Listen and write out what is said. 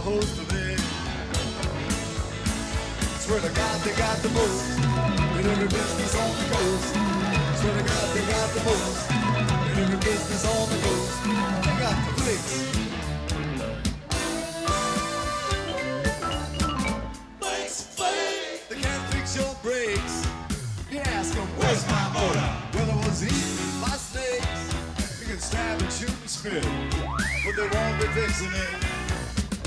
host of it. Swear to God they got the most in every business on the coast. Swear to God they got the most in every business on the coast. They got the flicks. They can't fix your brakes. You ask them, where's my motor? Well, it was eaten by snakes. You can stab and shoot and spit, but they won't be fixing it.